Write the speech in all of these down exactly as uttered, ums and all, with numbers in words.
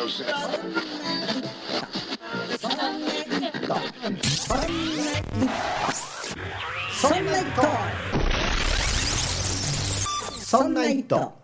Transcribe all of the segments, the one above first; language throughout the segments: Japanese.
そんな糸そんな糸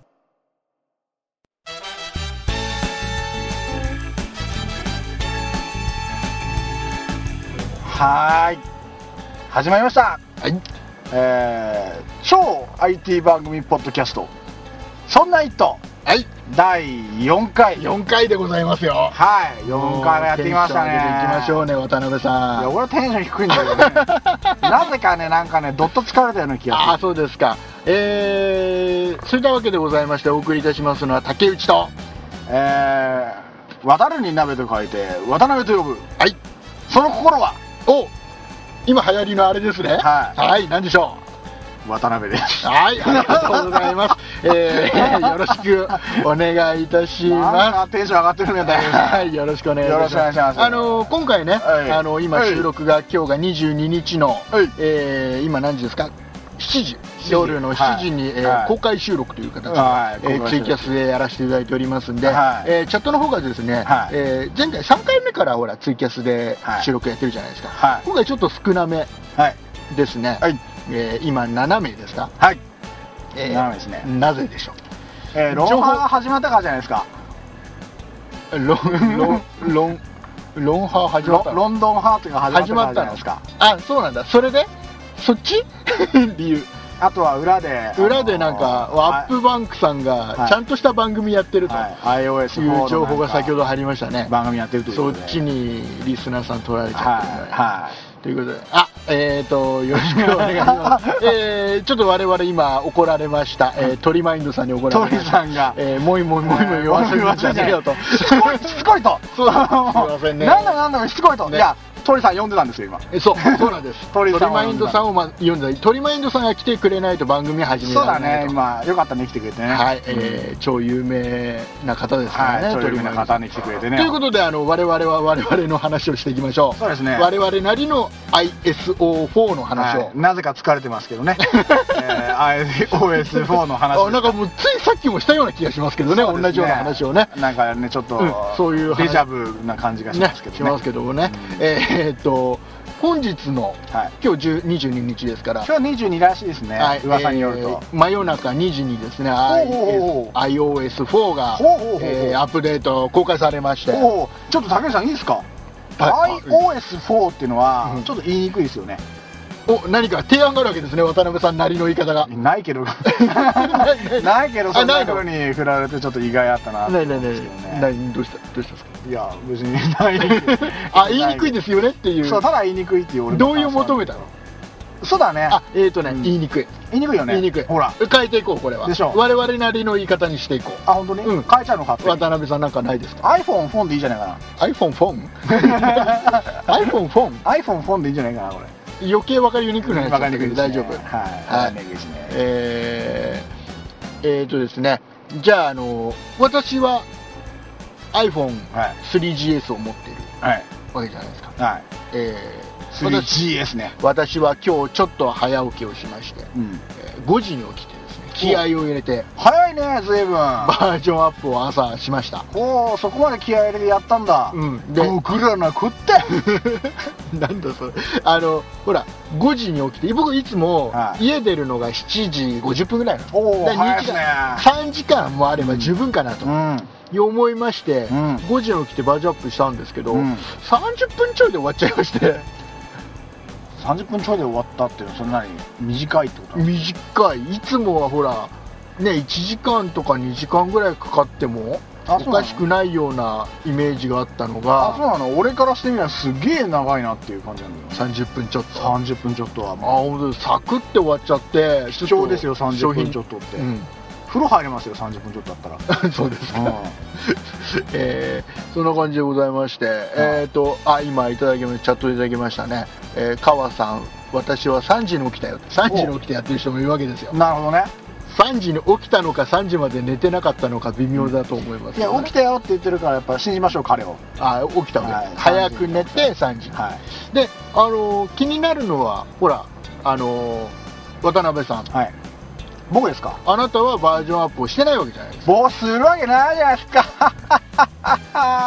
はーい、始まりました。 はい、 えー、超 アイティー 番組ポッドキャストそんな糸、 はい、 だいよんかいよんかいでございますよ。 はい、よんかいめやってきましたね。 テンション上げていきましょうね、渡辺さん。 いや、俺はテンション低いんだけどねなぜかね、なんかね、どっと疲れたような気がする。 ああ、そうですか。えー、そういったわけでございまして、お送りいたしますのは竹内と、 えー、渡るに鍋と書いて渡辺と呼ぶ。 はい、 その心は、 お、今流行りのあれですね。 はい、 はい、何でしょう。渡辺です。 はい、ありがとうございます。えー、よろしくお願いいたします。 テンション上がってるね、大丈夫。 はい、よろしくお願いします。 よろしくお願いします。 あのー、今回ね、はい、あのー、今収録が、はい、今日がにじゅうににちの、はい、えー、今何時ですか、しちじ、夜のしちじに、はい、えーはい、公開収録という形で、はい、えー、ツイキャスでやらせていただいておりますんで、はい、えー、チャットの方がですね、はい、えー、前回さんかいめからほらツイキャスで収録やってるじゃないですか、はい、今回ちょっと少なめですね、はい、えー、今ななめいですか。 はい、 えー、 ななめいですね。 なぜでしょう。 えー、ロンハー始まったからじゃないですか。 ロンロンロンロンハー始まったの。 ロンドンハートが始まったからじゃないですか。 あ、そうなんだ。それでそっち理由。 あとは裏で裏でなんかアップバンクさんがちゃんとした番組やってるという情報が先ほど入りましたね。 番組やってるということで、 そっちにリスナーさん取られちゃってるので、はい、ということで、あ、えーとよろしくお願いします。えー、ちょっと我々今怒られました、えー、トリマインドさんに怒られました。 トリさんが、 えー、もいもいもいもい言わせるんじゃねえよと、 しつこいしつこいと、そうすいませんね、なんだなんだしつこいと、いや、トリさん呼んでたんですよ今。 え、そうそうなんです。トリマインドさんを、ま、読んで、トリマインドさんが来てくれないと番組始められないと。 そうだね、今よかったね、来てくれてね。 はい、えー、超有名な方ですからね、 はい、超有名な方に来てくれてね。 ということで、あの我々は我々の話をしていきましょう。 そうですね、 我々なりの アイエスオーフォー の話を、 はい、なぜか疲れてますけどね、えー、アイオーエスフォー の話あ、なんかもうついさっきもしたような気がしますけどね、ね、同じような話をね、 なんかね、ちょっと、うん、 そういうデジャブな感じがしますけどね、 ね、しますけどもね、うん、えー、っと本日の、はい、今日にじゅうににちですから、 今日にじゅうにらしいですね、はい、噂によると、えー、 真夜中にじにですね、アイオーエスフォー がえーアップデート公開されまして、 おちょっと竹内さんいいですか、はい、アイオーエスフォー っていうのはちょっと言いにくいですよね。 お、何か提案があるわけですね、渡辺さんなりの言い方が。 ないけどないけど、そんな風に振られてちょっと意外あったなと思うんですけどね。 何、どうしたどうしたんですか。 いや別にないあ、言いにくいですよねっていう。 そう、ただ言いにくいっていう。俺どういう求めたの。 そうだね、 あ、えーとね、言いにくい言いにくいよね。 言いにくい。 ほら、 変えていこう、これは。でしょ。我々なりの言い方にしていこう。 あ、本当に。うん、変えちゃうのかって。 渡辺さんなんかないですか。 iPhone フォンでいいじゃないかな。 iPhone フォンiPhone フォン iPhone フォンでいいんじゃないかな。これ余計分かりにくくないですか。 分かりにくいですね。 大丈夫。 はい。はい。 えー、えーとですね、じゃあ、あの私は アイフォンスリージーエス を持っているわけじゃないですか。はい。えー、 スリージーエス ね。 私は今日ちょっと早起きをしまして、うん、えー、ごじに起きてですね、気合を入れて、 早いね、随分バージョンアップを朝しました。 おお、そこまで気合入れてやったんだ。うん。で、僕らなくってなんだそれ。あのほらごじに起きて、僕いつも家出るのがしちじごじゅっぷんぐらいなの。おお、早いですね。さんじかんもあれば十分かなと、うん、思いまして、うん、ごじに起きてバージョンアップしたんですけど、うん、さんじゅっぷんちょいで終わっちゃいまして。 さんじゅっぷんちょいで終わったっていうのはそんなに短いってことなんですか。 短い。いつもはほらね、いちじかんとかにじかんぐらいかかってもおかしくないようなイメージがあったのが。 あ、そうなの。俺からしてみればすげえ長いなっていう感じなんだよ。 さんじゅっぷんちょっと。 さんじゅっぷんちょっとは。あ、 本当です。サクって終わっちゃって。 貴重ですよ、さんじゅっぷんちょっとって、うん、風呂入れますよ、さんじゅっぷんちょっとだったら。 そうですか、うん、えー、そんな感じでございまして、うん、えっとあ、今いただきました、チャットいただきましたね、えー、川さん、私はさんじに起きたよって、さんじに起きてやってる人もいるわけですよ。 なるほどね。 さんじに起きたのかさんじまで寝てなかったのか微妙だと思います、ね、 いや、起きたよって言ってるからやっぱ信じましょう、彼を。 あ、起きたわけ、はい、早く寝てさんじ、はい、で、あのー、気になるのはほら、あのー、渡辺さん、はい、 僕ですか。 あなたはバージョンアップをしてないわけじゃないですか。 僕するわけないじゃないですか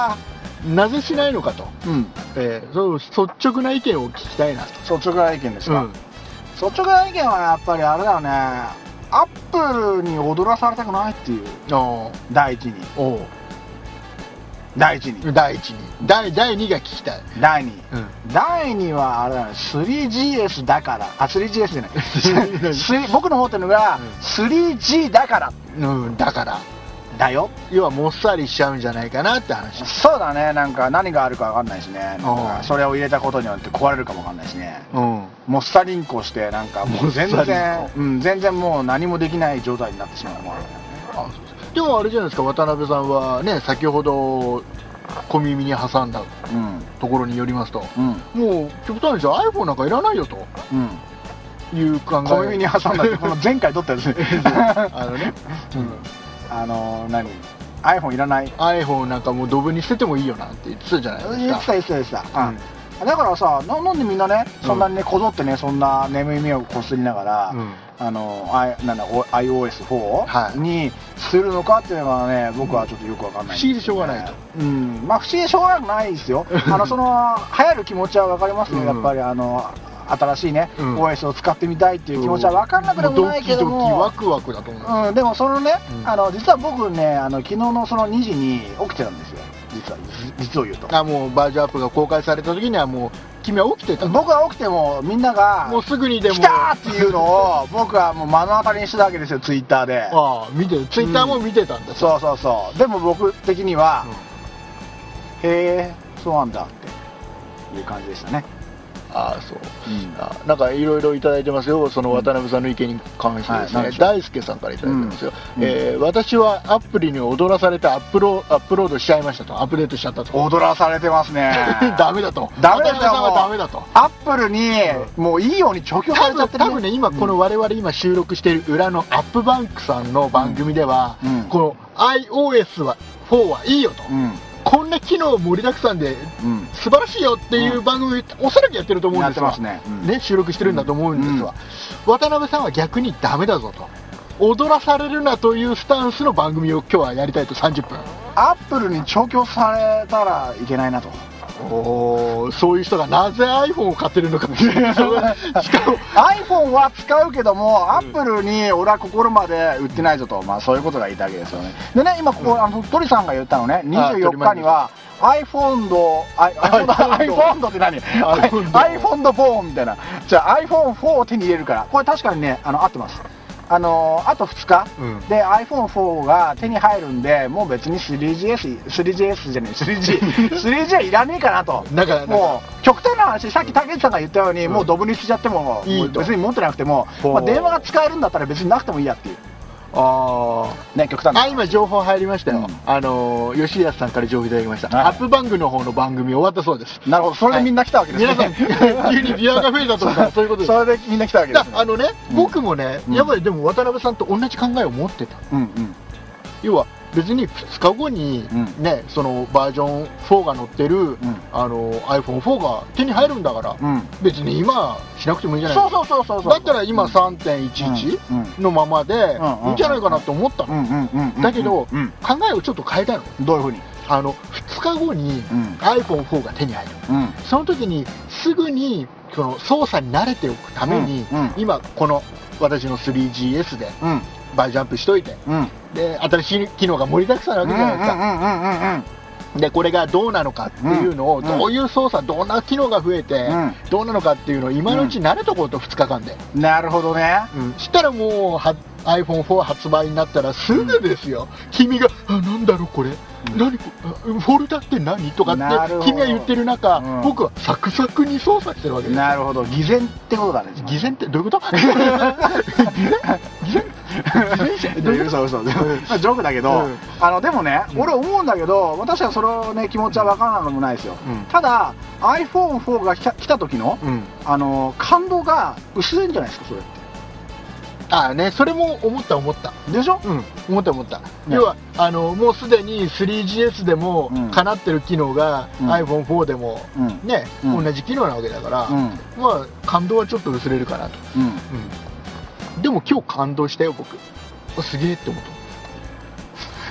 なぜしないのかと、うんえー、そう率直な意見を聞きたいなと。 率直な意見ですか、うん、率直な意見はやっぱりあれだよね、アップルに踊らされたくないっていう、第一にお第一に第一に第第二が聞きたい。 第二、うん、第二はあれだね スリージーエス だからあ スリージーエス じゃない僕の方っていうのが スリージー だから、 うん、だからだよ、 要はもっさりしちゃうんじゃないかなって話。 そうだね、なんか何があるか分かんないしね、なんかそれを入れたことによって壊れるかも分かんないしね、うん、もっさりんこしてなんかもう全然、うん、全然もう何もできない状態になってしまうのもあるんだよね。あ、そうです。 でもあれじゃないですか、渡辺さんはね、先ほど小耳に挟んだところによりますと、うん、もう極端にじゃ iPhone なんかいらないよと、うん、いう考え。 小耳に挟んだってこの前回撮ったやつねあのね、うんあの何 iPhone いらない iPhone なんかもうドブに捨ててもいいよなって言ってたじゃないですか。 言ってた言ってた言ってた、うん、だからさ な, なんでみんなねそんなにねこぞってねそんな眠い目をこすりながら、うん、あのあなんだ アイオーエスフォー にするのかっていうのがね僕はちょっとよくわかんない、ね、 不思議でしょうがないと、 うん、まあ不思議でしょうがないですよあのその流行る気持ちはわかりますよ、うん、やっぱりあの新しいね、うん、オーエス を使ってみたいっていう気持ちは分かんなくでもないけども、 ドキドキワクワクだと思うんですよ、 うん、でもそのね、うん、あの実は僕ねあの昨日のそのにじに起きてたんですよ、実は実を言うと。 あ、もうバージョンアップが公開された時にはもう君は起きてた。 僕は起きてもみんながもうすぐにでも来たーっていうのを僕はもう目の当たりにしてたわけですよ、ツイッターで。 ああ、見てる、ツイッターも見てたんだ、うん、 そうそうそう。でも僕的には、うん、へえそうなんだっていう感じでしたね。 ああそう、うん、あなんかいろいろいただいてますよ、その渡辺さんの意見に関してですね、うんはい、大輔さんからいただいてますよ、うんえー、私はアプリに踊らされてアップロアップロードしちゃいましたと、アップデートしちゃったと。 踊らされてますねダメだと、 ダメだと、 ダメだと、 アップルにもういいように除去されちゃってる、 ね、多分ね今この我々今収録している裏のアップバンクさんの番組では、うん、この アイオーエス はフォーはいいよと、うんこんな機能盛りだくさんで、うん、素晴らしいよっていう番組、うん、おそらくやってると思うんですよ、ね、うん、ね収録してるんだと思うんですわ、うん、渡辺さんは逆にダメだぞと、踊らされるなというスタンスの番組を今日はやりたいと。さんじゅっぷんアップルに調教されたらいけないなと。 おそういう人がなぜ iPhone を買ってるのかしかも iPhone は使うけども、うん、アップルに俺は心まで売ってないぞと、まあ、そういうことが言いたいわけですよね。でね今ここ、うん、あの鳥さんが言ったのね、にじゅうよっかには iPhone と iPhone って何 iPhone フォーみたいな、じゃあ アイフォンフォー を手に入れるから、これ確かにねあの合ってます。あのー、あとふつか、うん、で アイフォンフォー が手に入るんで、もう別に スリージーエス スリージーエス じゃねえ スリージー スリージー はいらねえかなと。 だからもう極端な話、さっき竹内さんが言ったように、うん、もうドブに捨てちゃってもいいと、別に持ってなくても、まあ、電話が使えるんだったら別になくてもいいやっていう。あね、極端な。 あ、今情報入りましたよ、うん、あのー、吉安さんから情報いただきました、はい、アップバンクの方の番組終わったそうです。 なるほど、それでみんな来たわけですね、 はい、皆さん急にビアが増えたとかそういうことです。 それでみんな来たわけです、ね、 あのね、うん、僕もね、やっぱりでも渡辺さんと同じ考えを持ってた、うんうん、要は別にふつかごに、ね、うん、そのバージョンフォーが載ってる、うん、あの アイフォンフォー が手に入るんだから、うん、別に今しなくてもいいんじゃないですか。そうそうそうそう。 だったら今 さんてんいちいち のままでいいんじゃないかなと思ったの。だけど、うん、考えをちょっと変えたの。 どういうふうに？ あのふつかごに アイフォンフォー が手に入る、うん、その時にすぐにその操作に慣れておくために、うんうん、今この私の スリージーエス で、うんバージョンアップしといて、うん、で新しい機能が盛りだくさんなわけじゃないですか。でこれがどうなのかっていうのを、うん、どういう操作どんな機能が増えて、うん、どうなのかっていうのを今のうち慣れとこうとふつかかんで、 うん、なるほどね、 うん、したらもうは アイフォンフォー 発売になったらすぐですよ、うん、君があなんだろうこれ、うん、何フォルダって何とかって君が言ってる中、うん、僕はサクサクに操作してるわけです。 なるほど、偽善ってことだね。 偽善ってどういうこと？偽善偽善嘘嘘ジョークだけど、うん、あのでもね、うん、俺思うんだけど、私はその、ね、気持ちは分からないのもないですよ、うん、ただ アイフォンフォー が来た時の、うん、あの感動が薄いんじゃないですか、それって。 ああね、それも思った思ったでしょ、 うん、思った思った、ね、要はあのもうすでに スリージーエス でもかなってる機能が、うん、アイフォンフォー でも、うん、ね、うん、同じ機能なわけだから、うん、まあ感動はちょっと薄れるかなと、うんうんでも今日感動したよ僕。すげえって思った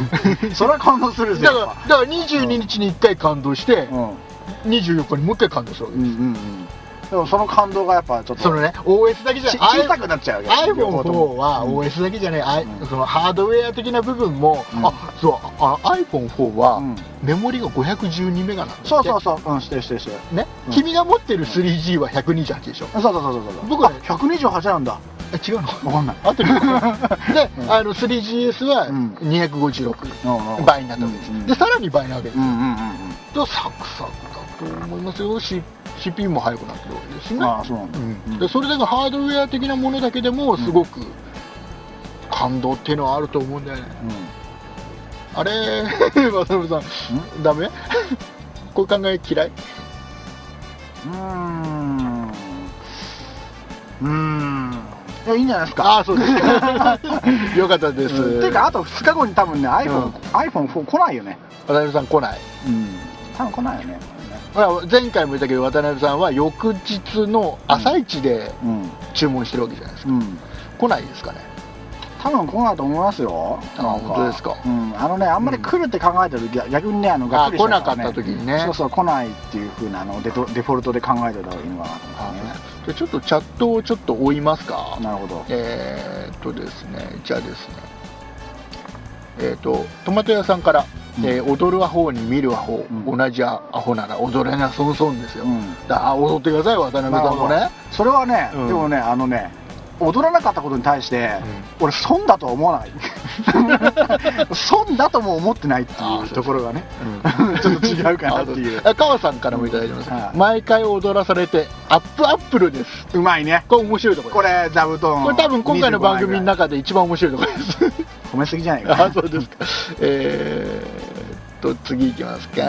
それは感動するんですよ。 だからだからにじゅうににちにいっかい感動して、うん、にじゅうよっかにもういっかい感動するわけです。うんうんうん、 でもその感動がやっぱちょっとそのね オーエス だけじゃ小さくなっちゃうわけ。 アイフォンフォー は オーエス だけじゃない、うん、そのハードウェア的な部分も、うん、あそうあ アイフォンフォー は、うん、メモリがごひゃくじゅうにメガなんだって。 そうそうそう、うん、してるしてるしてるね、 うん、君が持ってる スリージー はひゃくにじゅうはちでしょ。 そうそうそうそう。 僕は、ね、 ひゃくにじゅうはちなんだ。 え違うの分かんない。 あってるで、うん、あの スリージーエス はにひゃくごじゅうろく倍になったわけです、うんうん、でさらに倍なわけですよ、うんうんうん、とサクサクだと思いますよ。 シーピーユー も速くなってるわけですね。 ああそうなんだ、 うん、でそれだけハードウェア的なものだけでもすごく感動っていうのはあると思うんだよね、うん、あれ渡辺さんダメこういう考え嫌い？ うーんうーんいやいいんじゃないですか。 ああそうですかよかったです、 うん、ていうかあとふつかごに多分ね アイフォン、うん、アイフォンフォー 来ないよね。 渡辺さん来ない、 うん、多分来ないよね。 前回も言ったけど渡辺さんは翌日の朝一で注文してるわけじゃないですか、うんうん、来ないですかね。 多分来ないと思いますよ。 あ本当ですか、 うん、あのねあんまり来るって考えてると、うん、逆にねあのがっくりした、ね、来なかった時にねそうそう来ないっていう風なあのデフォルトで考えておいた方がいいのかなと思ってね。 でちょっとチャットをちょっと追いますか。 なるほど。 えー、っとですねじゃあですねえー、っとトマト屋さんからうんえー、踊るアホに見るアホ、うん、同じアホなら踊れなそんそんですよ、うん、だ踊ってください渡辺さんもね。 それはね、うん、でもねあのね踊らなかったことに対して、うん、俺損だとは思わない損だとも思ってないっていうところがね、うん、ちょっと違うかなっていう川さんからもいただいてます、うん、毎回踊らされてアップアップルです。 うまいね。 これ面白いところこれ座布団これ多分今回の番組の中で一番面白いところです褒めすぎじゃないか。 あそうですかえーと次いきますか、うん、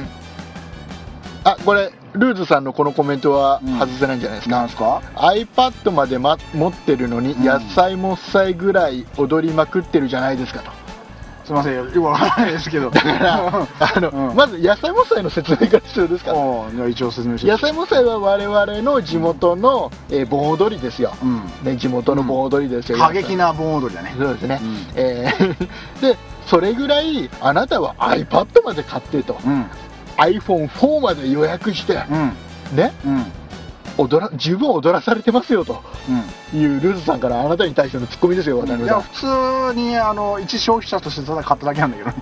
あこれルーズさんのこのコメントは外せないんじゃないですか、 うん、なんですか iPad まで、ま、持ってるのに、うん、野菜もっさいぐらい踊りまくってるじゃないですかと。 すいませんよくわからないですけどだからあの、うん、まず野菜もっさいの説明が必要ですから、 一応説明して野菜もっさいは我々の地元の、えー、盆踊りですよ、うんね、地元の盆踊りですよ、 うん、過激な盆踊りだね。 そうですね、うんえー、でそれぐらいあなたは iPad まで買ってと、うん、アイフォンフォー まで予約して、うん、ね、うん踊ら十分踊らされてますよというルーズさんからあなたに対してのツッコミですよ。渡辺さん。いや普通にあの一消費者としてただ買っただけなんだけどね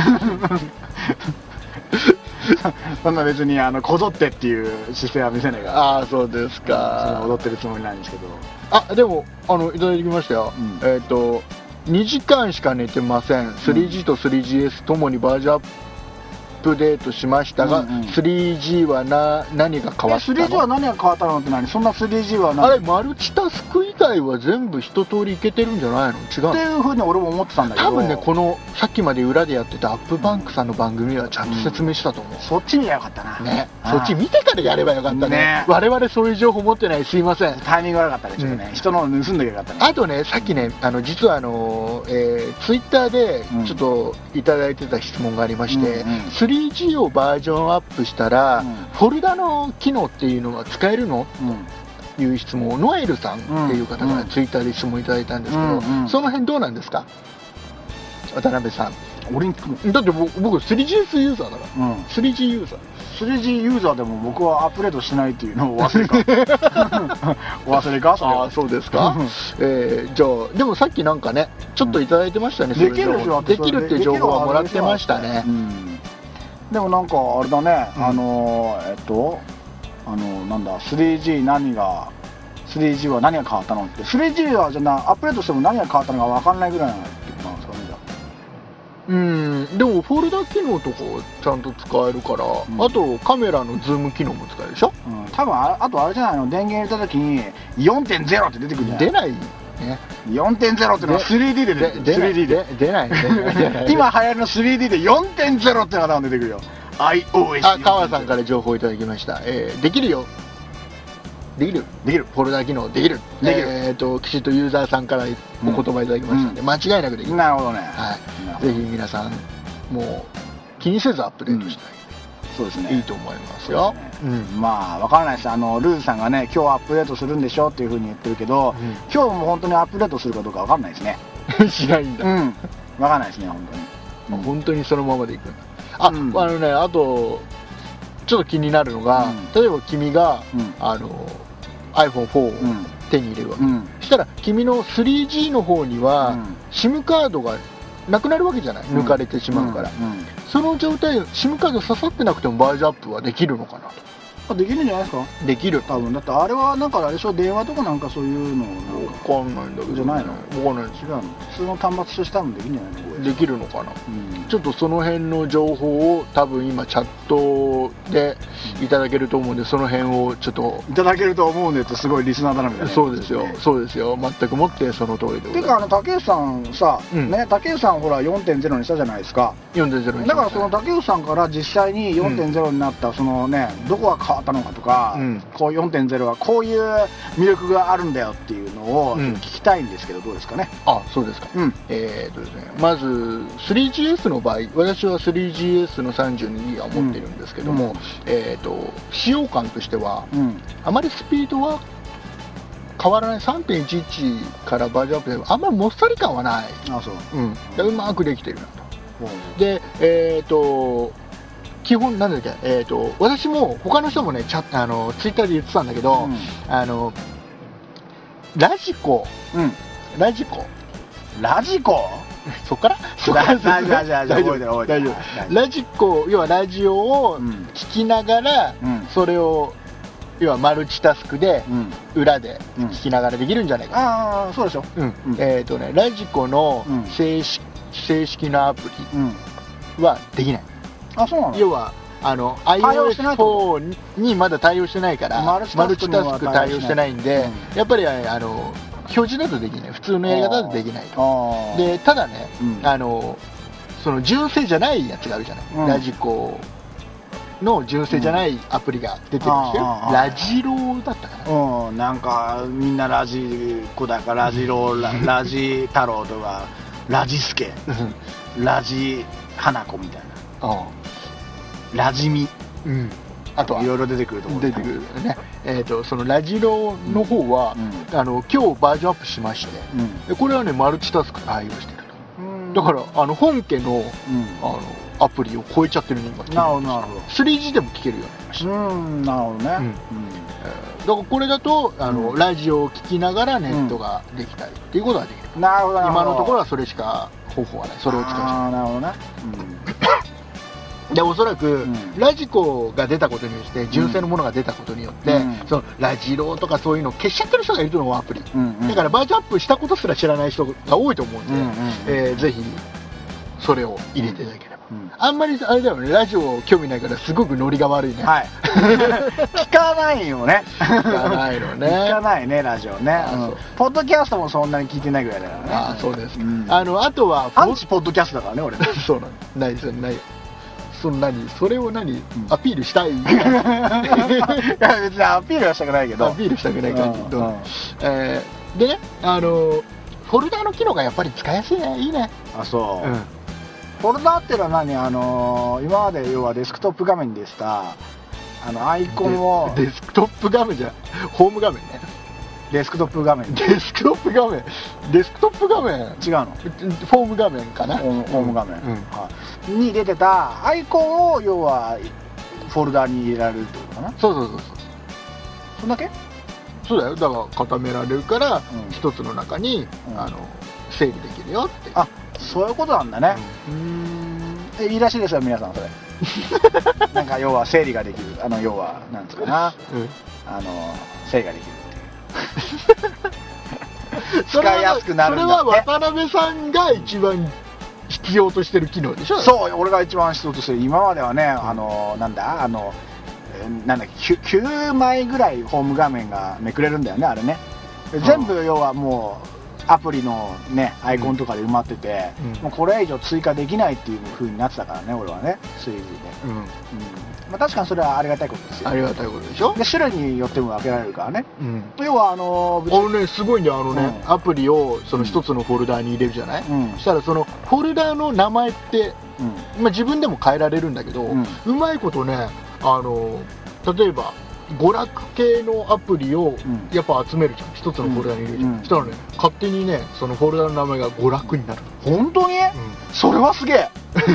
そんな別にあのこぞってっていう姿勢は見せないから。 ああそうですか、 うん、踊ってるつもりなんですけど。 あでもあのいただきましたよ、うん、えっ、ー、とにじかんしか寝てません スリージー と スリージーエス ともにバージョンアップアップデートしましたが、うんうん、スリージー はな何が変わったの？ スリージー は何が変わったのって何？そんな スリージー は何？ あれマルチタスク以外は全部一通りいけてるんじゃないの？違うっていうふうに俺も思ってたんだけど、 多分ねこのさっきまで裏でやってたアップバンクさんの番組はちゃんと説明したと思う、うん、 そっち見りゃよかったなね。そっち見てからやればよかったね。ね我々そういう情報持ってないすいません。 タイミング悪かったねちょっとね、うん、人の盗んでよかったね。 あとねさっきねあの実はあの、えー、ツイッターでちょっといただいてた質問がありまして、うんうん、スリージー をバージョンアップしたら、うん、フォルダの機能っていうのは使えるの、うん、いう質問をノエルさんっていう方からツイッターで質問いただいたんですけど、うんうん、その辺どうなんですか渡辺さん。 俺にだって僕 スリージーエス ユーザーだから、うん、スリージー ユーザースリージー ユーザーでも僕はアップデートしないっていうのをお忘れかお忘れかそれは。 あそうですかえー、じゃあでもさっきなんかねちょっといただいてましたね、うん、 できるできるっていう情報はもらってましたね。 でもなんかあれだね、うん、あのえっとあのなんだ スリージー 何が スリージー は何が変わったのって スリージー はじゃあアップデートしても何が変わったのか分かんないぐらいなんですかね。じゃあうんでもフォルダ機能とかちゃんと使えるから、うん、あとカメラのズーム機能も使えるでしょ、うん、 多分 あ, あとあれじゃないの電源入れた時に よんてんゼロ って出てくるんじゃない？ 出ないね、 よんてんゼロ ってのは スリーディー で出てくる。 スリーディー で出ない出ない今流行りの スリーディー で よんてんゼロ ってのが出てくるよ。 iOS。 あ川さんから情報いただきました、えー、できるよできるできるフォルダ機能できるできる、えー、ときちっとユーザーさんからお言葉いただきましたので、うん、間違いなくできる。 なるほどね、 はい、ぜひ皆さんもう気にせずアップデートしたい、 うん、そうですねいいと思いますよ、ねうん、まあ分からないです。あのルーズさんがね今日アップデートするんでしょっていうふうに言ってるけど、うん、今日も本当にアップデートするかどうか分かんないですねしないんだうん分かんないですね本当に。 うん、本当にそのままでいくんだ。あ、うん、あのね、あとちょっと気になるのが、うん、例えば君が、うん、あの アイフォンフォー を手に入れるわけ、うん、そしたら君の スリージー の方には、うん、SIM カードがなくなるわけじゃない、抜かれてしまうから、うんうんうん、その状態 SIM カード刺さってなくてもバージョンアップはできるのかなと。 できるんじゃないですか。 できる多分。だってあれはなんかあれでしょ、電話とかなんかそういうのなんか分かんないんだけど、 じゃないの。 分かんない。 違うの。普通の端末として多分できるんじゃないの。 できるのかな、うん、ちょっとその辺の情報を多分今チャットでいただけると思うんで、その辺をちょっといただけると思うんでってすごいリスナーだなみたいな。 そうですよ、そうですよ、全くもってその通りで。 ていうかあの竹内さんさ、うん、ね、竹内さんほら よんてんゼロ にしたじゃないですか。 よんてんゼロ にだからその竹内さんから実際に よんてんゼロ になったそのね、どこが変わったのかとか、うん、こう よんてんゼロ はこういう魅力があるんだよっていうのを聞きたいんですけど、どうですかね。 あ、そうですか。うん、えーっとですね、まず スリージーエス の場合、私は スリージーエス の さんじゅうにギガ を持ってるんですけども、うん、えー、と使用感としては、うん、あまりスピードは変わらない。 さんてんいちいち からバージョンアップであんまりもっさり感はない。 あ、そう、 うん、うまくできてるなと、うん、で、えー、と基本なんだっけ、えー、と私も他の人もねチャあのツイッターで言ってたんだけど、うん、あのラジコ、うん、ラジコラジコそっから大丈夫大丈夫。 ラジコ、要はラジオを聞きながら、うん、それを要はマルチタスクで、うん、裏で聞きながらできるんじゃないかな、 うん、ああそうでしょ、 うん、えっ、ー、とねラジコの正式、うん、正式なアプリはできない、 うん、あそうなの。 要はあの アイオーエスフォー にまだ対応してないからマルチタスク対応してないんで、うん、やっぱりあの表示だとできない、普通のやり方だとできないと。でただね、うん、あのその純正じゃないやつがあるじゃない、うん、ラジコの純正じゃないアプリが出てるんですよ、うん、ラジローだったかな、 うん、なんかみんなラジコだからラジロー、ラ, ラジ太郎とかラジスケラジ花子みたいな、うん、ラジミ、うん、あとはいろいろ出てくると思う。 出てくるね。えーとそのラジロの方は、うん、あの今日バージョンアップしまして、うん、これはねマルチタスク対応してると、うん、だからあの本家の、うん、あのアプリを超えちゃってるね今。 なるほどなるほど。 スリージー でも聞けるようになりました。 うんなるほどね、うんうん、 だからこれだとあの、うん、ラジオを聞きながらネットができたりっていうことができる、 うん、なるほど。 今のところはそれしか方法はない。それを使うしかない。 ああなるほどね、 うん、でおそらく、うん、ラジコが出たことによって純正のものが出たことによって、うん、そのラジローとかそういうのを消しちゃってる人がいると思うアプリ、うんうん、だからバージョンアップしたことすら知らない人が多いと思うんで、うんうんえー、ぜひそれを入れていただければ、うん、あんまりあれだよね、ラジオ興味ないからすごくノリが悪いね。 はい聞かないよね。 聞かないのね。 聞かないねラジオね、うん、ポッドキャストもそんなに聞いてないぐらいだからね。 あそうです、うん、あのあとはアンチポッドキャストだからね俺ね。 そうなんないですよない。そんなにそれを何、うん、アピールしたい。いや別にアピールはしたくないけど。 アピールしたくない感じ、うんうんえー、でねあのフォルダーの機能がやっぱり使いやすいね。いいね。 あそう、うん、フォルダーっていうのは何、あのー、今まで要はデスクトップ画面でしたあのアイコンをデスクトップ画面じゃホーム画面ね。 デスクトップ画面デスクトップ画面デスクトップ画面違うのフォーム画面かな。 ホーム画面、うんはい、に出てたアイコンを要はフォルダーに入れられるってことかな。 そうそうそうそう。 そんだけ。 そうだよ。だから固められるから一、うん、つの中に、うん、あの整理できるよって。 あそういうことなんだね。うん、うーんいいらしいですよ皆さんそれ。なんか要は整理ができるあの要はなんつうかな、うん、あの整理ができる使いやすくなるんだって。 それは渡辺さんが一番必要としてる機能でしょ。 そう俺が一番必要としてる。今まではねあのなんだあのなんだっけ 9, きゅうまいぐらいホーム画面がめくれるんだよねあれね。全部要はもうアプリのねアイコンとかで埋まってて、うん、もうこれ以上追加できないっていう風になってたからね俺はね スリージー で、うんうんまあ、確かにそれはありがたいことですよ。 ありがたいことでしょ。 で種類によっても分けられるからね、うん、要はあのー、あのねすごいんだよあのね、うん、アプリをその一つのフォルダーに入れるじゃない、うん、そしたらそのフォルダーの名前って、うんまあ、自分でも変えられるんだけど、うん、うまいことねあのー、例えば娯楽系のアプリをやっぱ集めるじゃん、一つのフォルダに入れるじゃん、そしたらね勝手にねそのフォルダの名前が娯楽になる。 本当に、うん、それはすげえ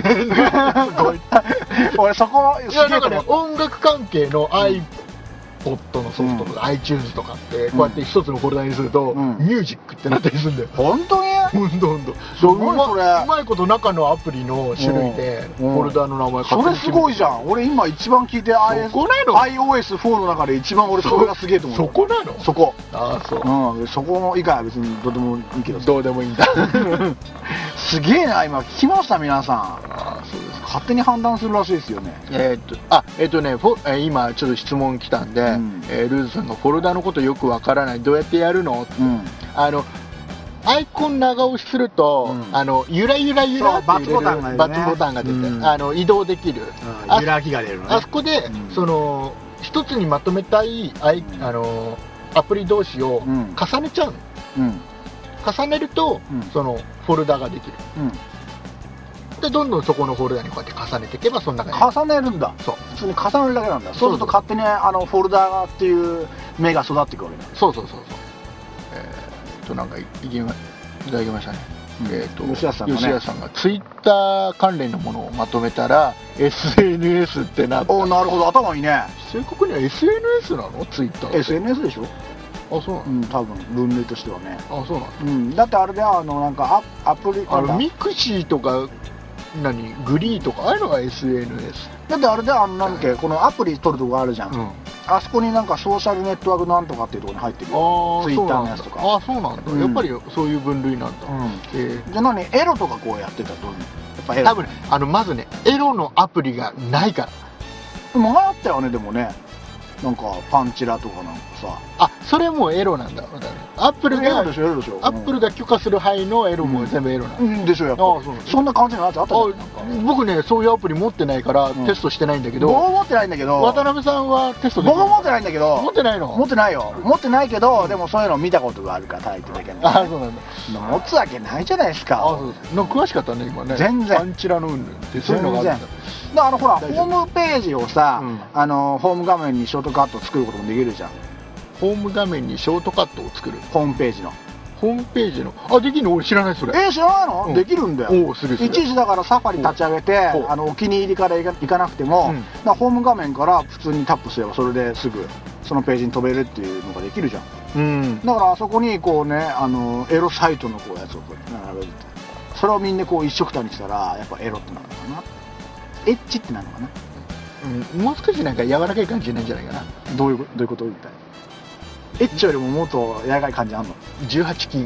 俺そこいやなんかね音楽関係の iPod のソフトとか、うん、iTunes とかってこうやって一つのフォルダにすると、うん、ミュージックってなったりするんだよ。 本当に本当本当すごいそれ。 うまいこと中のアプリの種類でフォルダの名前それすごいじゃん。俺今一番聞いて アイオーエスフォー の中で一番俺それがすげえと思う。 そこなの？ そこ。 ああそう、 うん、そこも以外は別にどうでもいいけどどうでもいいんだすげえな。今聞きました皆さん。 ああそうです。 勝手に判断するらしいですよね。 えー、っとあえー、っとねフォ、えー、今ちょっと質問来たんで、うんえー、ルーズさんがフォルダのことよくわからないどうやってやるのって、うん、あのアイコン長押しすると、うん、あのゆらゆらゆらってバツボタンが出て、 バツボタンが出て、うん、あの移動できる、 うん、揺らぎが出るのね。 あそこで、うん、その一つにまとめたいアイ、うん、あのアプリ同士を重ねちゃうの、うん、重ねると、うん、そのフォルダができる、うんでどんどんそこのフォルダにこうやって重ねていけばその中に重ねるんだ。そう普通に重ねるだけなんだ。そうすると勝手にあのフォルダっていう芽が育っていくわけだ。 そうそうそうそう。えー、となんかいきまいただきましたね。うん、えー、と吉安さんがね、 吉安さんがツイッター関連のものをまとめたら エスエヌエス ってなった。 おなるほど頭いいね。 正確には エスエヌエス なの？ツイッターエスエヌエス でしょ。 あそうなの、 うん、多分分類としてはね。 あそうなの、 うん、だってあれであのなんかア, アプリあのミクシーとか何グリーとかああいうのが エスエヌエスだってあれであのなんだっけこのアプリ取るとこあるじゃん、うん、あそこになんかソーシャルネットワークなんとかっていうところに入ってるよ。ツイッターのやつとか。 ああそうなんだ、うん、やっぱりそういう分類なんだ、うんえー、じゃあ何エロとかこうやってたらどういうの？やっぱエロ多分ねあのまずねエロのアプリがないから。 でも流行ったよね。でもねなんかパンチラとかなんかさあそれもエロなんだ。アップルがエロでしょエロでしょ、 アップルが許可する範囲のエロも全部エロなんだ、 うん、でしょやっぱ。あ そ, そんな感じのやつあったじゃん。なんか僕ねそういうアプリ持ってないから、うん、テストしてないんだけど。 僕も持ってないんだけど渡辺さんはテストできる。 僕も持ってないんだけど。 持ってないの？ 持ってないよ持ってないけどでもそういうの見たことがあるからタイプだけど、ね、 あそうなんだ。 持つわけないじゃないですか。 あそうですなんか詳しかったね今ね。 全然パンチラのうんぬんってそういうのがあるんだ。 だあのほらホームページをさ、うん、あのホーム画面にショートカットを作ることもできるじゃん。 ホーム画面にショートカットを作る。 ホームページのホームページのあできるの？俺知らないそれ。 えー、知らないの、うん、できるんだよ。 おするする。 いちいちだからサファリ立ち上げてあのお気に入りから行か、行かなくても、うん、だホーム画面から普通にタップすればそれですぐそのページに飛べるっていうのができるじゃん、うん、だからあそこにこうねあのエロサイトのこうやつをこう並べるとそれをみんなこう一緒くたにしたらやっぱエロってなるのかな。エッチってなるのかな、 うん、もう少しなんか柔らかい感じなんじゃないかな。 どういうどういうことみたいな。エッチよりももっと柔らかい感じあんの？ じゅうはちきん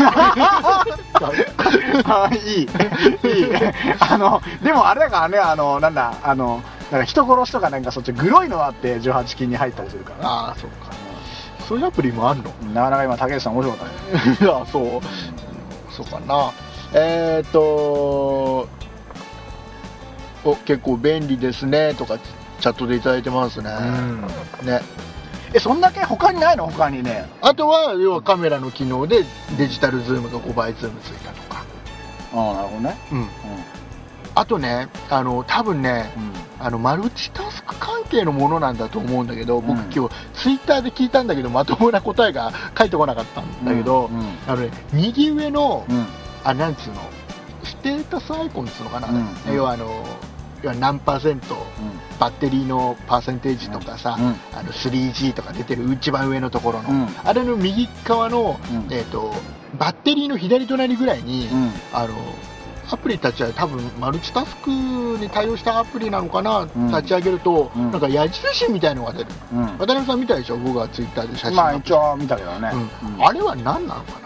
いいいいあのでもあれだからねあのなんだあのなんか人殺しとかなんかそっちグロいのあってじゅうはちきんに入ったりするから。 ああそうか、うん、そういうアプリもあんの？ なかなか今竹内さん面白かったね。 いやそう、うん、そうかな。えーっとお結構便利ですねとかチャットでいただいてますね、うん、ねえそんだけ他にないの？他にねあとは要はカメラの機能でデジタルズームがごばいズームついたとか。 ああなるほどね、うんうん、 あとねあの多分ね、うん、あのマルチタスク関係のものなんだと思うんだけど、うん、僕今日ツイッターで聞いたんだけどまともな答えが返ってこなかったんだけど、うんうん、あのね右上の、うん、あなんつうのステータスアイコンっつうのかな、うん、要はあの要は何パーセント、うん、バッテリーのパーセンテージとかさ、うん、あの スリージー とか出てる一番上のところの、うん、あれの右側の、うん、えーと、バッテリーの左隣ぐらいに、うん、あのアプリたちは多分マルチタスクに対応したアプリなのかな、うん、立ち上げると、うん、なんか矢印みたいのが出る、うん、渡辺さん見たでしょ。僕はツイッターで写真まあ一応見たけどね、 うん、あれは何なのかな、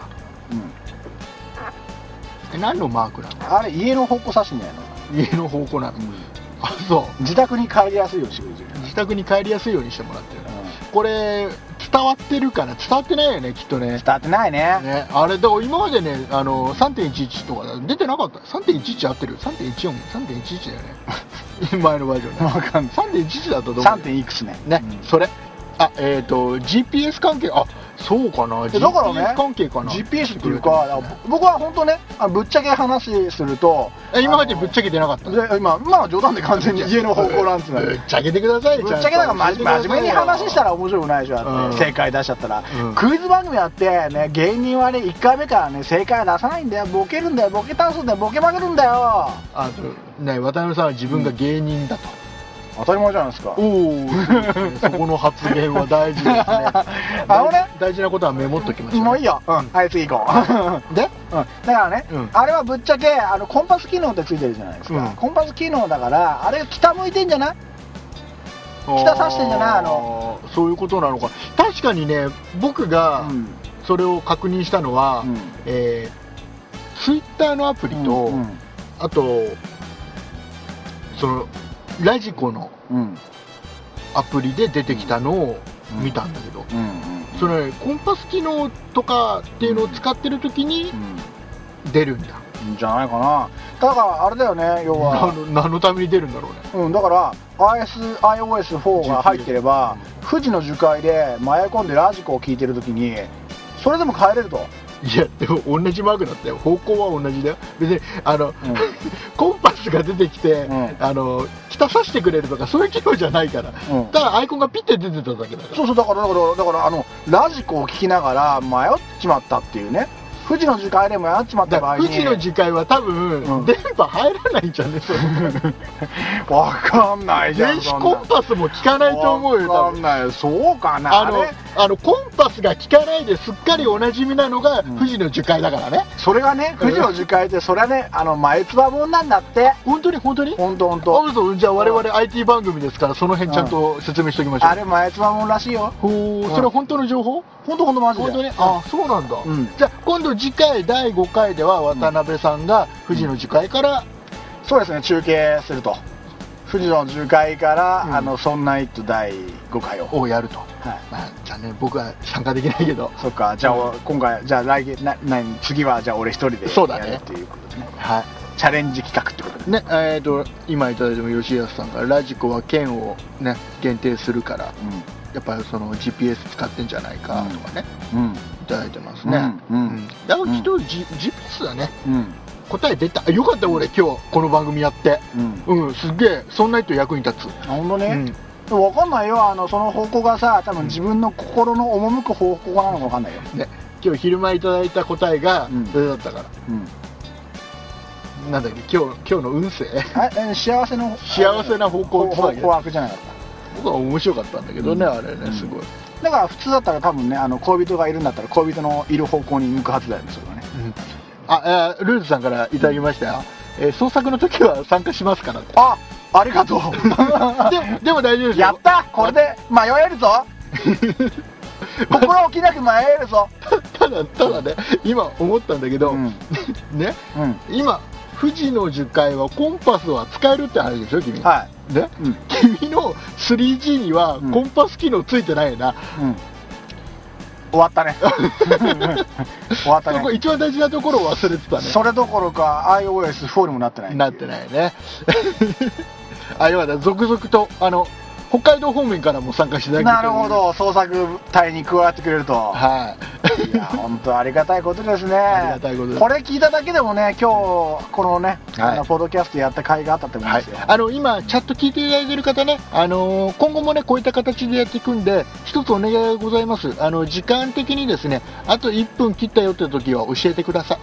うん、何のマークなの？ あれ家の方向指すんじゃないの？ 家の方向なの、うん、あそう自宅に帰りやすいようにしてくれる。 自宅に帰りやすいようにしてもらってる、うん、これ伝わってるかな？伝わってないよねきっとね。 伝わってない ね, ねあれだから今までねあの さんてんいちいち とか出てなかった。 さんてんいちいち 合ってる さんてんいちよん さんてんいちいち だよね前のバージョンね。 分かんない。 さんてんいちいち だったと思う。 さん. いくつねね、うん、それあえっ、ー、と ジーピーエス 関係あそうかな、 だからねジーピーエス 関係かな、 ジーピーエス っていうか、僕は本当ね、ぶっちゃけ話すると、 今までぶっちゃけてなかった。 で今今は冗談で完全に家の方向なんつうの。 ぶっちゃけてください。 ぶっちゃけなんか真面目に話したら面白くないでしょ。だって正解出しちゃったら、クイズ番組やってね、芸人はねいっかいめからね正解出さないんだよ。ボケるんだよ、ボケ倒すんだよ、ボケまくるんだよ。 あとね、渡辺さんは自分が芸人だと。 当たり前じゃないですか。 おお、そこの発言は大事ですね。あのね、大事なことはメモっときましょう。 もういいよ。うん。はい、次行こう。で、うん。だからね、あれはぶっちゃけあのコンパス機能ってついてるじゃないですか。コンパス機能だからあれ北向いてんじゃない？北指してんじゃない？あの。 そういうことなのか。確かにね、僕がそれを確認したのは、えー、ツイッターのアプリと、あとそのラジコのアプリで出てきたのを見たんだけど、それコンパス機能とかっていうのを使ってる時に出るんだ、 じゃないかな。だからあれだよね、要は何のために出るんだろうね。 うん、だから アイエスアイオーエスフォー が入ってれば、富士の樹海で迷い込んでラジコを聞いてる時にそれでも帰れると。 いやでも同じマークだったよ。方向は同じだよ。別にあの、うん、コンパスが出てきて、うん、あの北指してくれるとかそういう機能じゃないから、うん、ただアイコンがピッて出てただけだから。 そうそう、だからだからだからあのラジコを聞きながら迷っちまったっていうね。富士の樹海で迷っちまった場合に、 富士の樹海は多分、うん、電波入らないんじゃねえ。わかんないじゃん。 電子コンパスも効かないと思うよ。 わかんない。そうかな。 あのあのコンパスが効かないですっかりおなじみなのが富士の樹海だからね。 それがね、富士の樹海ってそれはね、あの前つばもんなんだって。 本当に本当に本当本当。 あ、そう。じゃあ我々 アイティー 番組ですからその辺ちゃんと説明しておきましょう。 あれ前つばもんらしいよ。 ほう、それは本当の情報？ 本当本当マジで。 本当に。あ、そうなんだ。じゃあ今度次回だいごかいでは渡辺さんが富士の樹海から、 そうですね、中継すると。富士の樹海から、あのそんなイットだいごかいをやると。じゃあね、僕は参加できないけど。 そっか、じゃあ今回じゃあ来月な何次はじゃあ俺一人でやるっていうことでね。はい。チャレンジ企画ってことでね。えっと今いただいても吉安さんからラジコは県をね限定するから。やっぱりその ジーピーエス 使ってんじゃないかとかね、うん、いただいてますね。うんうん、だからきっと G、ジーピーエス だね、うん、答え出た。よかった俺今日この番組やって、うん、うん、すげえそんな人役に立つ。 あ、本当ね、うん、分かんないよ。あのその方向がさ、多分自分の心の赴く方向なのか分かんないよ、 ね、今日昼間いただいた答えがそれだったから、うんうん、なんだっけ今日今日の運勢え幸せの幸せな方向方角じゃなかった。 僕は面白かったんだけどね、うん、あれねすごい、うん、 だから普通だったら多分ね、あの恋人がいるんだったら恋人のいる方向に向くはずだよね、それはね、うん、 あ、えー、ルーズさんからいただきましたよ、うん、えー、創作の時は参加しますからって。 あ、ありがとう。 でもでも大丈夫ですよ。 やった、これで迷えるぞ。心置きなく迷えるぞ。 ただただね、今思ったんだけど、うん、ね、うん、今富士の樹海はコンパスは使えるって話でしょ君。はい。ね、うん、君の スリージー にはコンパス機能ついてないな。うんうん、 終わったね。終わったね。 そこ一番大事なところを忘れてたね。 それどころか アイオーエスフォー にもなってない。 なってないね。あ、よかった。続々とあの北海道方面からも参加していただける。なるほど、創作隊に加わってくれると。はい。いや本当ありがたいことですね。ありがたいことです。これ聞いただけでもね、今日このね、はい、あのポッドキャストやった甲斐があったと思いますよ。 はい、あの今チャット聞いていただいている方ね、あのー、今後もねこういった形でやっていくんで、一つお願いがございます。あの時間的にですね、あといっぷん切ったよって時は教えてください。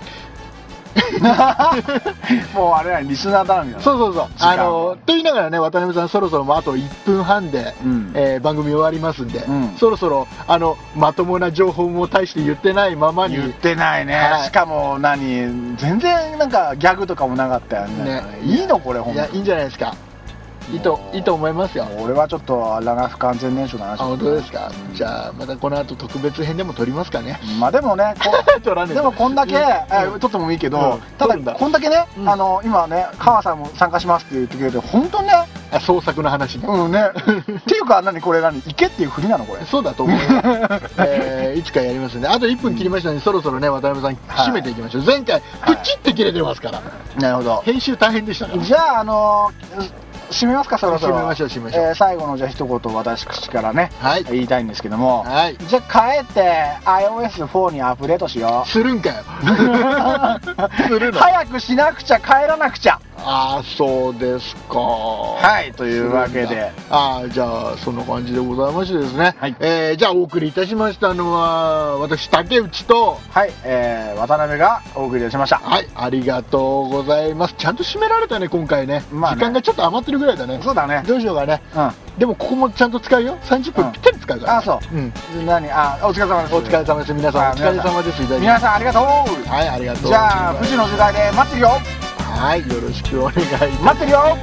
もうあれはリスナー頼みだ。 そうそうそう。あのと言いながらね、渡辺さんそろそろもうあといっぷんはんで、うん、えー、番組終わりますんで、うん、そろそろあのまともな情報も大して言ってないままに。 言ってないね。はい、しかも何全然なんかギャグとかもなかったよね。ね、いいのこれほんと。 いやいいんじゃないですか。いいといいと思いますよ。 俺はちょっとあらが不完全燃焼の話。 あ、本当ですか。うん、じゃあまたこの後特別編でも撮りますかね。 まあでもね、でもこんだけ、うん、撮ってもいいけど、うん、ただこんだけね、うん、あの今ね川さんも参加しますって言ってくれて本当ね。 あ、創作の話ね。 うんね。っていうか何これ何行けっていう振りなのこれ。 そうだと思う。えー、いつかやりますんで、あといっぷん切りましたので、うん、そろそろね渡辺さん締めていきましょう。はい、前回プチって切れてますから。 なるほど。 編集大変でしたね。 じゃああのー締めますか、そろそろ。 締めましょう、締めましょう。 えー、最後のじゃあ一言私口からね、 はい、 言いたいんですけども、 はい、 じゃあ帰って アイオーエスフォー にアップデートしよう。 するんかよ。するの？ 早くしなくちゃ、帰らなくちゃ。 ああ、そうですか。 はい、というわけで、 ああ、じゃあそんな感じでございましてですね、 はい、 えー、じゃあお送りいたしましたのは私竹内と、 はい、えー、渡辺がお送りいたしました。 はい、ありがとうございます。ちゃんと締められたね今回ね、まあね、時間がちょっと余ってるぐらいだね。 そうだね、 どうしようかね、うん、でもここもちゃんと使うよ。さんじゅっぷんぴったり使うから、ね、 うん、あ、そう、うん、何、あ、お疲れ様です。 お疲れ様です。皆さんお疲れ様です。 皆さんありがとう。 はい、ありがとう。 じゃあ富士の時代で待ってるよ。 はい、よろしくお願いします。 待ってるよ。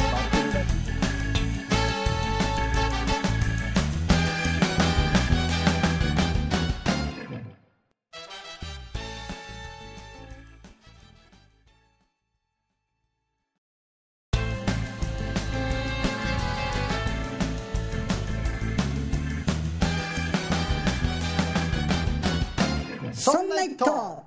そんな糸